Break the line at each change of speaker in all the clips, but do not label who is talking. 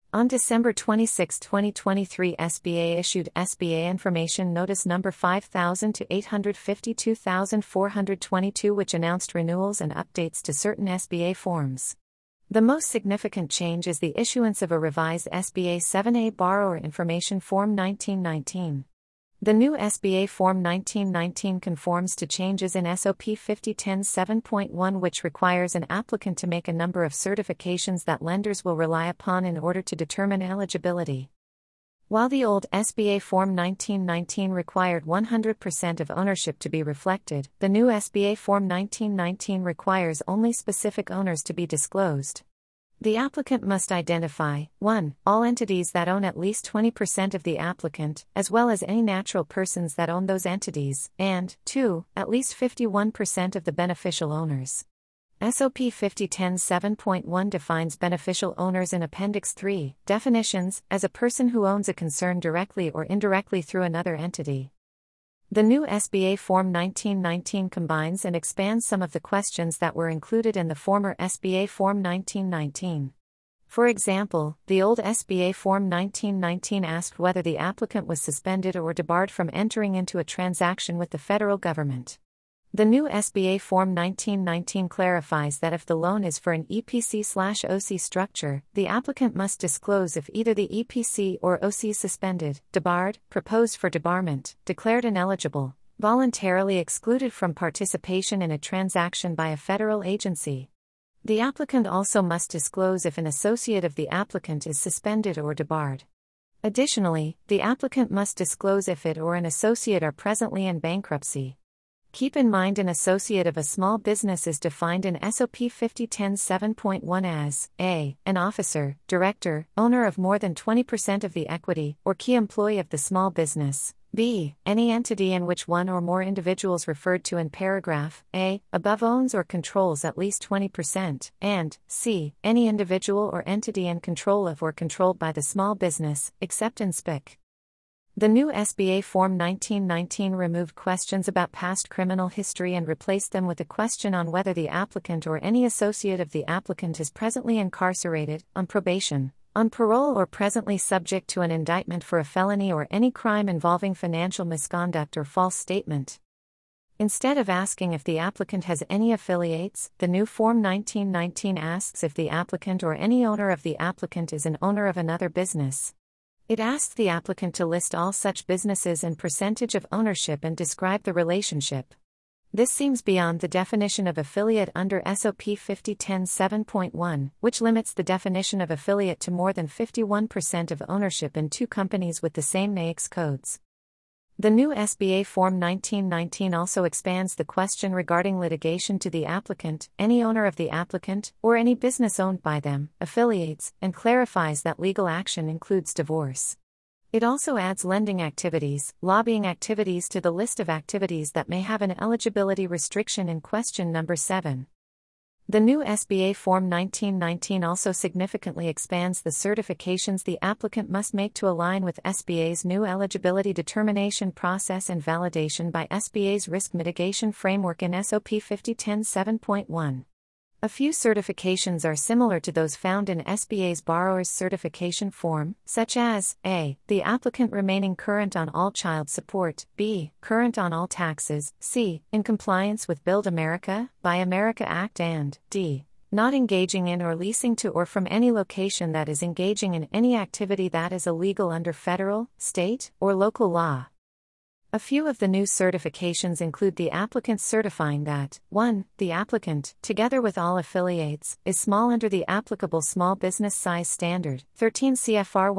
On December 26, 2023, SBA issued SBA Information Notice Number 5000 to 852,422, which announced renewals and updates to certain SBA forms. The most significant change is the issuance of a revised SBA 7A Borrower Information Form 1919. The new SBA Form 1919 conforms to changes in SOP 5010 7.1, which requires an applicant to make a number of certifications that lenders will rely upon in order to determine eligibility. While the old SBA Form 1919 required 100% of ownership to be reflected, the new SBA Form 1919 requires only specific owners to be disclosed. The applicant must identify 1. All entities that own at least 20% of the applicant, as well as any natural persons that own those entities, and 2. At least 51% of the beneficial owners. SOP 5010 7.1 defines beneficial owners in Appendix 3, definitions, as a person who owns a concern directly or indirectly through another entity. The new SBA Form 1919 combines and expands some of the questions that were included in the former SBA Form 1919. For example, the old SBA Form 1919 asked whether the applicant was suspended or debarred from entering into a transaction with the federal government. The new SBA Form 1919 clarifies that if the loan is for an EPC/OC structure, the applicant must disclose if either the EPC or OC is suspended, debarred, proposed for debarment, declared ineligible, voluntarily excluded from participation in a transaction by a federal agency. The applicant also must disclose if an associate of the applicant is suspended or debarred. Additionally, the applicant must disclose if it or an associate are presently in bankruptcy. Keep in mind, an associate of a small business is defined in SOP 5010 7.1 as a. An officer, director, owner of more than 20% of the equity, or key employee of the small business. b. Any entity in which one or more individuals referred to in paragraph a. above owns or controls at least 20%, and c. Any individual or entity in control of or controlled by the small business, except in SPIC. The new SBA Form 1919 removed questions about past criminal history and replaced them with a question on whether the applicant or any associate of the applicant is presently incarcerated, on probation, on parole, or presently subject to an indictment for a felony or any crime involving financial misconduct or false statement. Instead of asking if the applicant has any affiliates, the new Form 1919 asks if the applicant or any owner of the applicant is an owner of another business. It asks the applicant to list all such businesses and percentage of ownership and describe the relationship. This seems beyond the definition of affiliate under SOP 5010 7.1, which limits the definition of affiliate to more than 51% of ownership in two companies with the same NAICS codes. The new SBA Form 1919 also expands the question regarding litigation to the applicant, any owner of the applicant, or any business owned by them, affiliates, and clarifies that legal action includes divorce. It also adds lending activities, lobbying activities to the list of activities that may have an eligibility restriction in question number 7. The new SBA Form 1919 also significantly expands the certifications the applicant must make to align with SBA's new eligibility determination process and validation by SBA's risk mitigation framework in SOP 5010 7.1. A few certifications are similar to those found in SBA's Borrower's Certification Form, such as a. The applicant remaining current on all child support, b. Current on all taxes, c. In compliance with Build America, Buy America Act, and d. Not engaging in or leasing to or from any location that is engaging in any activity that is illegal under federal, state, or local law. A few of the new certifications include the applicant certifying that 1. The applicant, together with all affiliates, is small under the applicable small business size standard, 13 CFR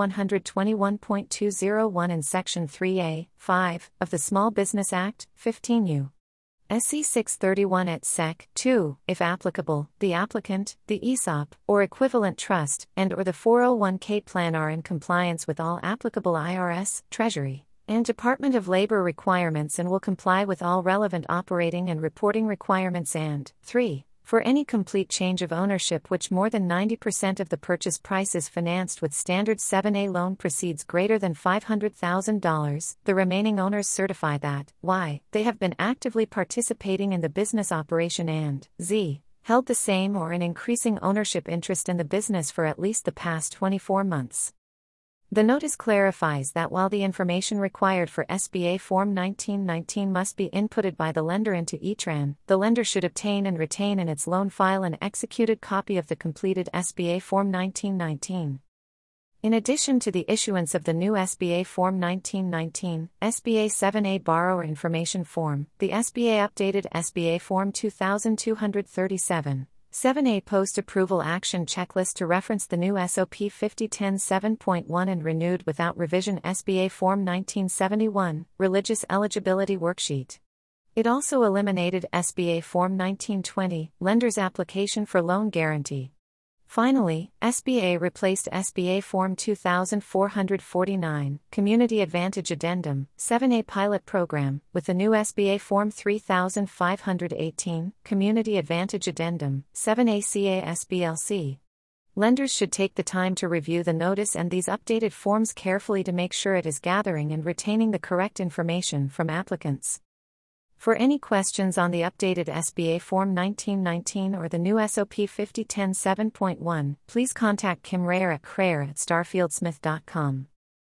121.201 and Section 3A, 5, of the Small Business Act, 15 U.S.C. 631 et sec. 2. If applicable, the applicant, the ESOP, or equivalent trust, and or the 401k plan are in compliance with all applicable IRS, Treasury, and Department of Labor requirements and will comply with all relevant operating and reporting requirements, and 3. For any complete change of ownership which more than 90% of the purchase price is financed with standard 7A loan proceeds greater than $500,000, the remaining owners certify that, y. They have been actively participating in the business operation, and z. held the same or an increasing ownership interest in the business for at least the past 24 months. The notice clarifies that while the information required for SBA Form 1919 must be inputted by the lender into ETRN, the lender should obtain and retain in its loan file an executed copy of the completed SBA Form 1919. In addition to the issuance of the new SBA Form 1919, SBA 7A Borrower Information Form, the SBA updated SBA Form 2237, 7A Post-Approval Action Checklist to reference the new SOP 5010 7.1 and renewed without revision SBA Form 1971, Religious Eligibility Worksheet. It also eliminated SBA Form 1920, Lender's Application for Loan Guarantee. Finally, SBA replaced SBA Form 2449, Community Advantage Addendum, 7A Pilot Program, with the new SBA Form 3518, Community Advantage Addendum, 7A CASBLC. Lenders should take the time to review the notice and these updated forms carefully to make sure it is gathering and retaining the correct information from applicants. For any questions on the updated SBA Form 1919 or the new SOP 5010 7.1, please contact Kim Rayer at Crayer@starfieldsmith.com.